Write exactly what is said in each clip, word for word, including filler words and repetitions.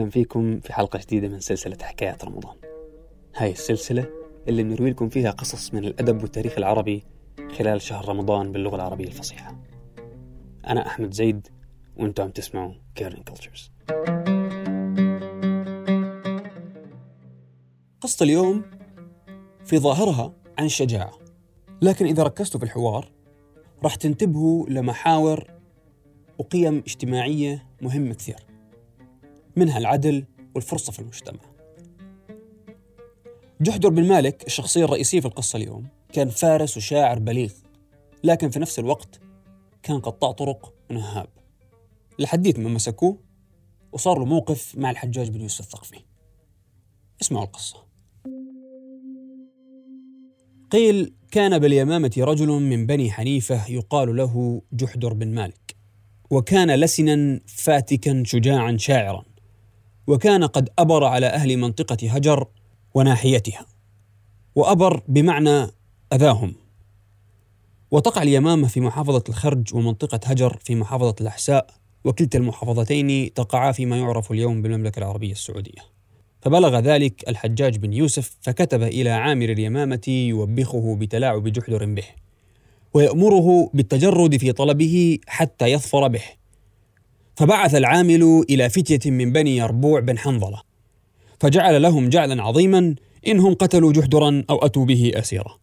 وسهلا فيكم في حلقة جديدة من سلسلة حكايات رمضان. هاي السلسلة اللي بنروي لكم فيها قصص من الأدب والتاريخ العربي خلال شهر رمضان باللغة العربية الفصيحة. أنا أحمد زيد وأنتم عم تسمعوا كيرن كولتشرز. قصة اليوم في ظاهرها عن الشجاعة، لكن إذا ركزتوا في الحوار راح تنتبهوا لمحاور وقيم اجتماعية مهمة كثير، منها العدل والفرصة في المجتمع. جحدر بن مالك الشخصية الرئيسية في القصة اليوم كان فارس وشاعر بليغ، لكن في نفس الوقت كان قطاع طرق ونهاب، لحديت ما مسكوه وصار له موقف مع الحجاج بن يوسف الثقفي. اسمعوا القصة. قيل كان باليمامة رجل من بني حنيفة يقال له جحدر بن مالك، وكان لسنا فاتكا شجاعا شاعرا، وكان قد أبر على أهل منطقة هجر وناحيتها، وأبر بمعنى أذاهم. وتقع اليمامة في محافظة الخرج ومنطقة هجر في محافظة الأحساء، وكلتا المحافظتين تقعا فيما يعرف اليوم بالمملكة العربية السعودية. فبلغ ذلك الحجاج بن يوسف فكتب إلى عامر اليمامة يوبخه بتلاعب جحدر به، ويأمره بالتجرد في طلبه حتى يظفر به. فبعث العامل إلى فتية من بني يربوع بن حنظلة، فجعل لهم جعلا عظيما إنهم قتلوا جحدرا أو أتوا به أسيرا،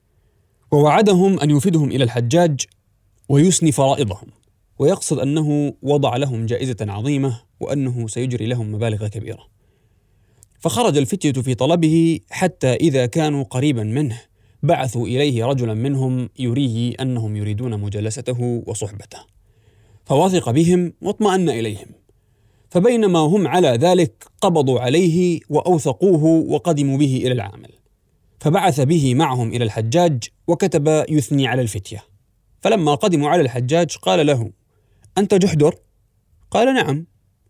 ووعدهم أن يفيدهم إلى الحجاج ويسني فرائضهم، ويقصد أنه وضع لهم جائزة عظيمة وأنه سيجري لهم مبالغ كبيرة. فخرج الفتية في طلبه حتى إذا كانوا قريبا منه بعثوا إليه رجلا منهم يريه أنهم يريدون مجالسته وصحبته، فوثق بهم واطمأن إليهم. فبينما هم على ذلك قبضوا عليه وأوثقوه وقدموا به إلى العامل، فبعث به معهم إلى الحجاج وكتب يثني على الفتية. فلما قدموا على الحجاج قال له: أنت جحدر؟ قال: نعم.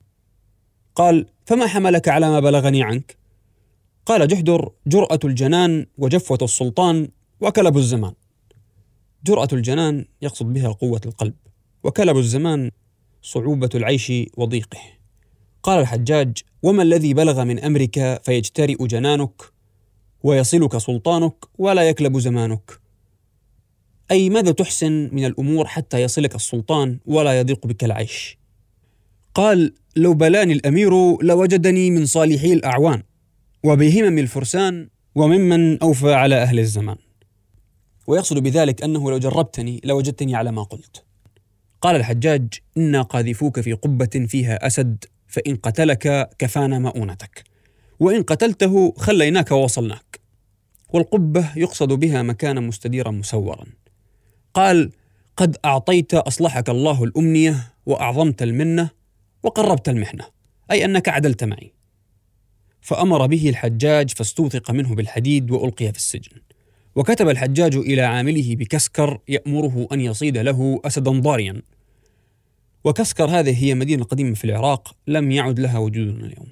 قال: فما حملك على ما بلغني عنك؟ قال جحدر: جرأة الجنان وجفوة السلطان وكلب الزمان. جرأة الجنان يقصد بها قوة القلب، وكلب الزمان صعوبة العيش وضيقه. قال الحجاج: وما الذي بلغ من أمرك فيجترئ جنانك ويصلك سلطانك ولا يكلب زمانك؟ أي ماذا تحسن من الأمور حتى يصلك السلطان ولا يضيق بك العيش؟ قال: لو بلاني الأمير لوجدني من صالحي الأعوان وبهمم الفرسان وممن أوفى على أهل الزمان. ويقصد بذلك أنه لو جربتني لوجدتني على ما قلت. قال الحجاج: إنا قاذفوك في قبة فيها أسد، فإن قتلك كفانا مؤونتك، وإن قتلته خليناك ووصلناك. والقبة يقصد بها مكانا مستديرا مسورا. قال: قد أعطيت أصلحك الله الأمنية وأعظمت المنة وقربت المحنة، أي أنك عدلت معي. فأمر به الحجاج فاستوثق منه بالحديد وألقي في السجن. وكتب الحجاج إلى عامله بكسكر يأمره أن يصيد له أسدا ضاريا. وكسكر هذه هي مدينة قديمة في العراق لم يعد لها وجود اليوم.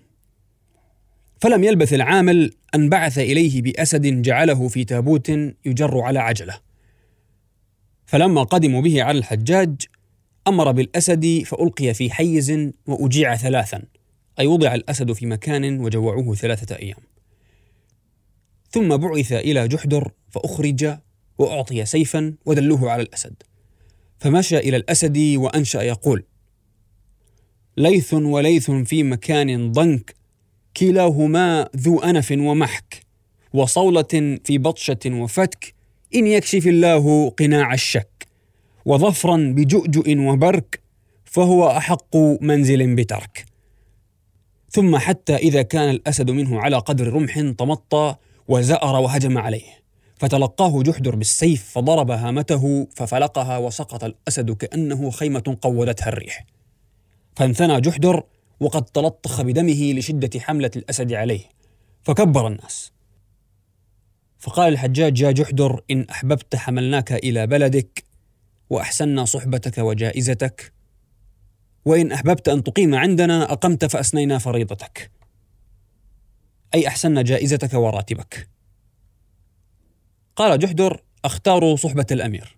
فلم يلبث العامل أن بعث إليه بأسد جعله في تابوت يجر على عجلة. فلما قدموا به على الحجاج أمر بالأسد فألقي في حيز وأجيع ثلاثا، أي وضع الأسد في مكان وجوعوه ثلاثة أيام. ثم بعث إلى جحدر فأخرج وأعطي سيفا ودلوه على الأسد، فمشى إلى الأسد وأنشأ يقول: ليث وليث في مكان ضنك، كلاهما ذو أنف ومحك، وصولة في بطشة وفتك، إن يكشف الله قناع الشك، وظفرا بجؤجؤ وبرك، فهو أحق منزل بترك. ثم حتى إذا كان الأسد منه على قدر رمح طمطى وزأر وهجم عليه، فتلقاه جحدر بالسيف فضرب هامته ففلقها، وسقط الأسد كأنه خيمة قودتها الريح. فانثنى جحدر وقد تلطخ بدمه لشدة حملة الأسد عليه، فكبر الناس. فقال الحجاج: يا جحدر، إن أحببت حملناك إلى بلدك وأحسننا صحبتك وجائزتك، وإن أحببت أن تقيم عندنا أقمت فأسنينا فريضتك، أي أحسننا جائزتك وراتبك. قال جحدر: أختار صحبة الأمير.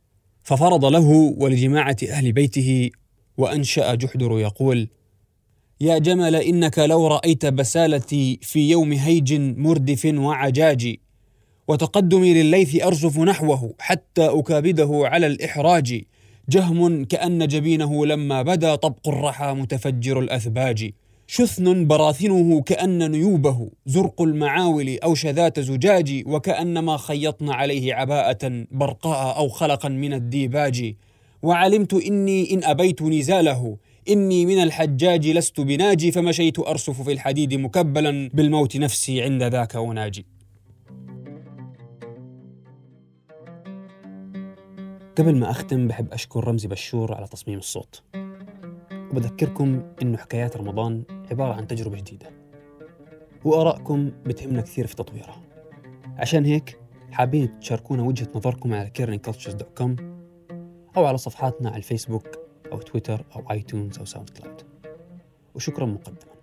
ففرض له ولجماعة أهل بيته، وأنشأ جحدر يقول: يا جمل إنك لو رأيت بسالتي في يوم هيج مردف وعجاج، وتقدمي للليث أرزف نحوه حتى أكابده على الإحراج، جهم كأن جبينه لما بدا طبق الرحى متفجر الأثباج، شثن براثنه كأن نيوبه زرق المعاول أو شذات زجاج، وكأنما خيطن عليه عباءة برقاء أو خلقا من الديباج، وعلمت إني إن أبيت نزاله إني من الحجاج لست بناجي، فمشيت أرصف في الحديد مكبلا بالموت نفسي عند ذاك أناجي. قبل ما أختم بحب أشكر رمزي بشور على تصميم الصوت، وبذكركم إنه حكايات رمضان عبارة عن تجربة جديدة، وآرائكم بتهمنا كثير في تطويرها. عشان هيك حابين تشاركونا وجهة نظركم على كيرنينج كلتشرز دوت كوم أو على صفحاتنا على الفيسبوك أو تويتر أو آيتونز أو ساوند كلاود. وشكرا مقدما.